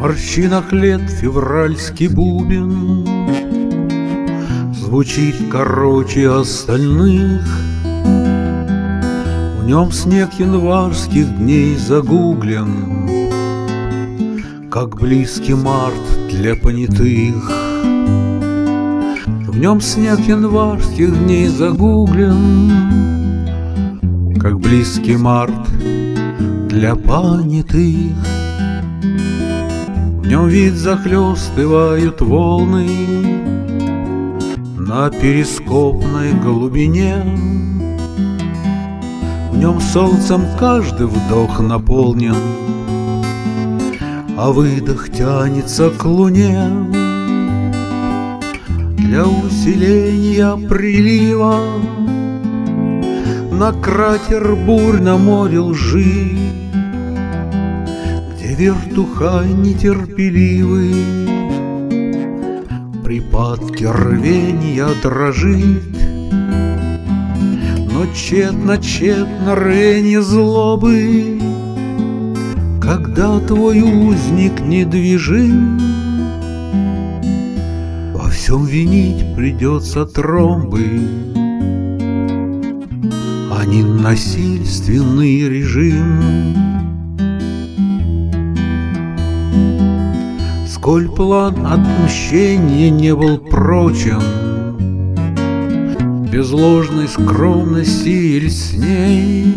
морщинах лет февральский бубен звучит короче остальных. В нем снег январских дней загуглен, как близкий март для понятых. В нем снег январских дней загуглен, как близкий март для понятых. В нем вид захлестывают волны на перископной глубине. В нем солнцем каждый вдох наполнен, а выдох тянется к луне. Для усиления прилива на кратер бурь на море лжи, где вертухай нетерпеливый в припадке рвения дрожит. Но тщетно рвенье злобы, когда твой узник недвижим. Во всем винить придется тромбы, а не насильственный режим. Сколь план отмщения не был прочен, без ложной скромности или с ней,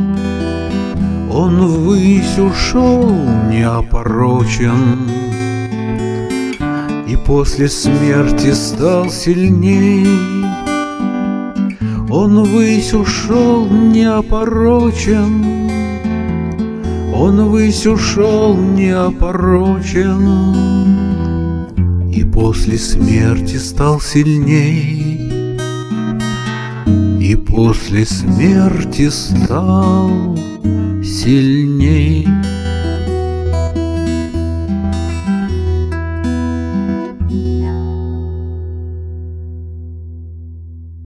он ввысь ушел неопорочен и после смерти стал сильней. Он ввысь ушел неопорочен, он ввысь ушел неопорочен и после смерти стал сильней. И после смерти стал сильней.